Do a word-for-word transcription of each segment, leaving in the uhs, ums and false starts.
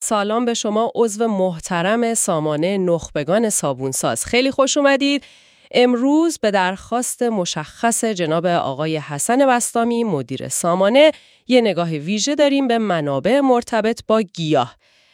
سلام به شما عضو محترم سامانه نخبگان صابونساز. خیلی خوش اومدید. امروز به درخواست مشخص جناب آقای حسن بسطامی مدیر سامانه یه نگاه ویژه داریم به منابع مرتبط با گیاه.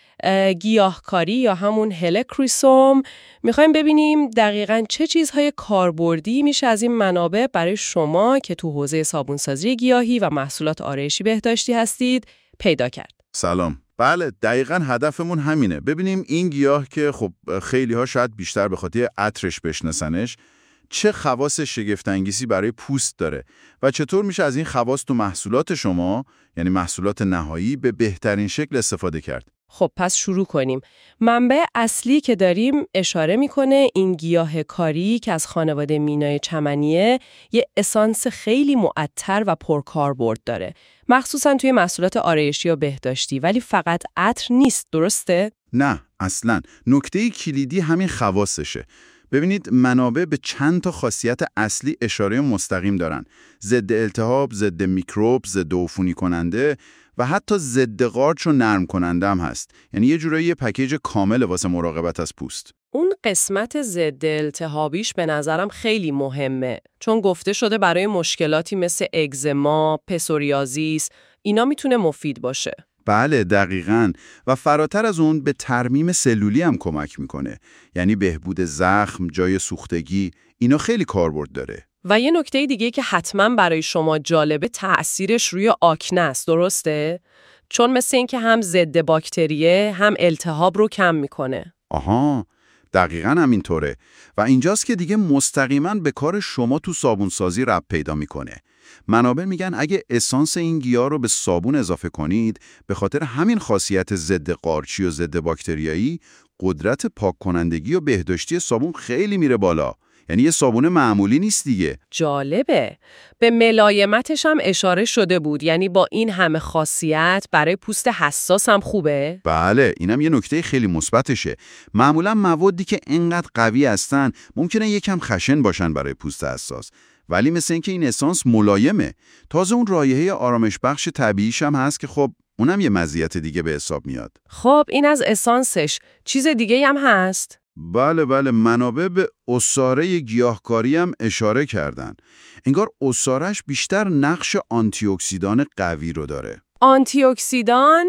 گیاهکاری یا همون هلکریسوم. میخوایم ببینیم دقیقاً چه چیزهای کاربردی میشه از این منابع برای شما که تو حوزه صابونسازی گیاهی و محصولات آرایشی بهداشتی هستید پیدا کرد. سلام. بله دقیقاً هدفمون همینه. ببینیم این گیاه که خب خیلی ها شاید بیشتر به خاطر عطرش بشناسنش چه خواص شگفت‌انگیزی برای پوست داره و چطور میشه از این خواص تو محصولات شما یعنی محصولات نهایی به بهترین شکل استفاده کرد. خب پس شروع کنیم. منبع اصلی که داریم اشاره میکنه این گیاه کاری که از خانواده مینای چمنیه یه اسانس خیلی معطر و پرکاربرد داره. مخصوصا توی محصولات آرایشی و بهداشتی، ولی فقط عطر نیست، درسته؟ نه اصلاً. نکته کلیدی همین خواصشه. ببینید منابع به چند تا خاصیت اصلی اشاره مستقیم دارن. ضد التهاب، ضد میکروب، ضد عفونی کننده و حتی ضد قارچ و نرم کننده هم هست. یعنی یه جورایی یه پکیج کامل واسه مراقبت از پوست. اون قسمت ضد التهابیش به نظرم خیلی مهمه، چون گفته شده برای مشکلاتی مثل اگزما، پسوریازیس اینا میتونه مفید باشه. بله دقیقاً. و فراتر از اون به ترمیم سلولی هم کمک میکنه. یعنی بهبود زخم، جای سوختگی، اینا خیلی کاربرد داره. و یه نکته دیگه که حتما برای شما جالبه تأثیرش روی آکنه است، درسته؟ چون مثل این که هم ضد باکتریه هم التهاب رو کم میکنه. آها، دقیقاً همینطوره. و اینجاست که دیگه مستقیما به کار شما تو صابونسازی ربط پیدا میکنه. منابع میگن اگه اسانس این گیاه رو به صابون اضافه کنید، به خاطر همین خاصیت ضد قارچی و ضد باکتریایی، قدرت پاک کنندگی و بهداشتی صابون خیلی میره بالا. یعنی یه صابون معمولی نیست دیگه. جالبه. به ملایمتش هم اشاره شده بود. یعنی با این همه خاصیت برای پوست حساس هم خوبه؟ بله، اینم یه نکته خیلی مثبتشه. معمولا موادی که اینقدر قوی هستن ممکنه یکم خشن باشن برای پوست حساس. ولی مثل اینکه این اسانس ملایمه. تازه اون رایحه آرامش بخش طبیعیش هم هست که خب اونم یه مزیت دیگه به حساب میاد. خب این از اسانسش. چیز دیگه هم هست؟ بله بله، منابع به عصاره گیاهکاری هم اشاره کردن. انگار عصاره‌اش بیشتر نقش آنتی اکسیدان قوی رو داره. آنتی اکسیدان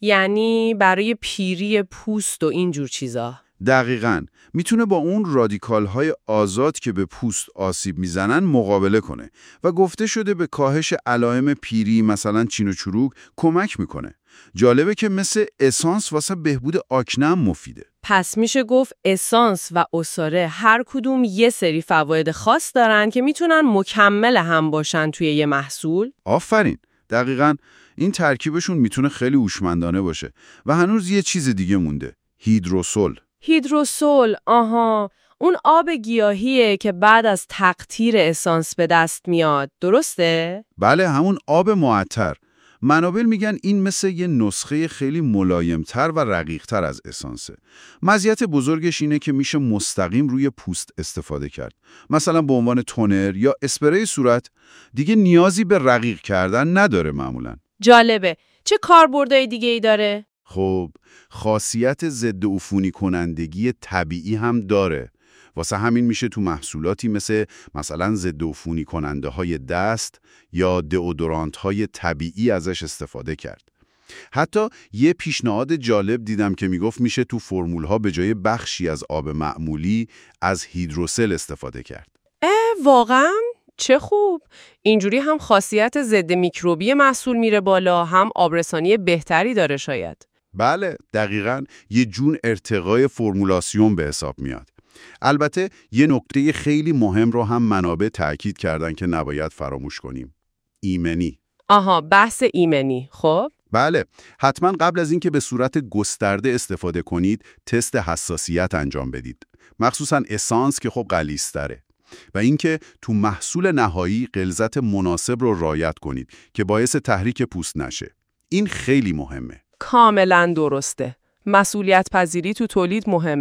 یعنی برای پیری پوست و اینجور چیزا. دقیقاً. میتونه با اون رادیکال‌های آزاد که به پوست آسیب میزنن مقابله کنه و گفته شده به کاهش علائم پیری مثلا چین و چروک کمک میکنه. جالبه که مثل اسانس واسه بهبود آکنه هم مفیده. پس میشه گفت اسانس و عصاره هر کدوم یه سری فواید خاص دارن که میتونن مکمل هم باشن توی یه محصول؟ آفرین. دقیقاً. این ترکیبشون میتونه خیلی هوشمندانه باشه. و هنوز یه چیز دیگه مونده. هیدروسول. هیدروسول، آها، اون آب گیاهیه که بعد از تقطیر اسانس به دست میاد، درسته؟ بله، همون آب معطر. منابع میگن این مثل یه نسخه خیلی ملایمتر و رقیقتر از اسانسه. مزیت بزرگش اینه که میشه مستقیم روی پوست استفاده کرد. مثلا به عنوان تونر یا اسپری صورت. دیگه نیازی به رقیق کردن نداره معمولاً. جالبه. چه کاربردهای دیگه ای داره؟ خب خاصیت ضد عفونی کنندگی طبیعی هم داره. واسه همین میشه تو محصولاتی مثل مثلا ضد عفونی کننده های دست یا دئودورانت های طبیعی ازش استفاده کرد. حتی یه پیشنهاد جالب دیدم که میگفت میشه تو فرمول ها به جای بخشی از آب معمولی از هیدروسل استفاده کرد. اه واقعا؟ چه خوب. اینجوری هم خاصیت ضد میکروبی محصول میره بالا، هم آبرسانی بهتری داره شاید. بله دقیقاً. یه جون ارتقای فرمولاسیون به حساب میاد. البته یه نکته خیلی مهم رو هم منابع تأکید کردن که نباید فراموش کنیم. ایمنی. آها، بحث ایمنی. خب بله، حتما قبل از اینکه به صورت گسترده استفاده کنید تست حساسیت انجام بدید. مخصوصاً اسانس که خب غلیظ‌تره. و اینکه تو محصول نهایی غلظت مناسب رو رعایت کنید که باعث تحریک پوست نشه. این خیلی مهمه. کاملا درسته. مسئولیت پذیری تو تولید مهمه.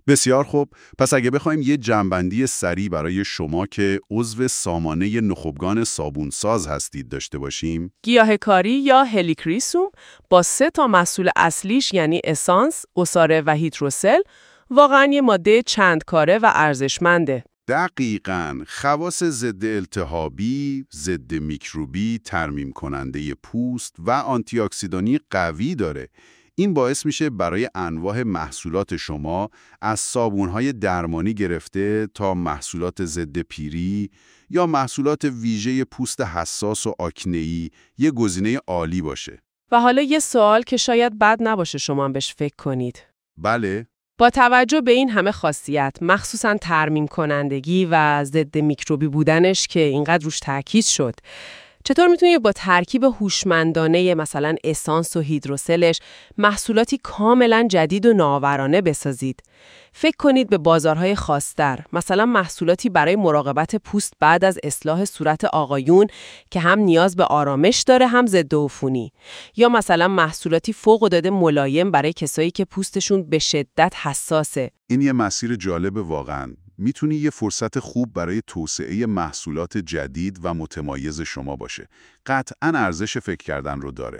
بسیار خوب، پس اگه بخوایم یه جمع‌بندی سریع برای شما که عضو سامانه نخبگان صابونساز هستید داشته باشیم. گیاهکاری یا هلیکریسوم با سه تا محصول اصلیش یعنی اسانس، عصاره و هیدروسل واقعاً یه ماده چند کاره و ارزشمنده. دقیقاً، خواص ضد التهابی، ضد میکروبی، ترمیم کننده پوست و آنتی اکسیدانی قوی داره. این باعث میشه برای انواع محصولات شما از صابون‌های درمانی گرفته تا محصولات ضد پیری یا محصولات ویژه پوست حساس و آکنه‌ای یه گزینه عالی باشه. و حالا یه سوال که شاید بد نباشه شما هم بهش فکر کنید. بله؟ با توجه به این همه خاصیت، مخصوصاً ترمیم کنندگی و ضد میکروبی بودنش که اینقدر روش تاکید شد، چطور میتونید با ترکیب هوشمندانه مثلا اسانس و هیدروسلش محصولاتی کاملا جدید و نوآورانه بسازید؟ فکر کنید به بازارهای خاص‌تر، مثلا محصولاتی برای مراقبت پوست بعد از اصلاح صورت آقایون که هم نیاز به آرامش داره هم ضد عفونی، یا مثلا محصولاتی فوق‌العاده ملایم برای کسایی که پوستشون به شدت حساسه. این یه مسیر جالب واقعاً. میتونی یه فرصت خوب برای توسعه محصولات جدید و متمایز شما باشه. قطعاً ارزش فکر کردن رو داره.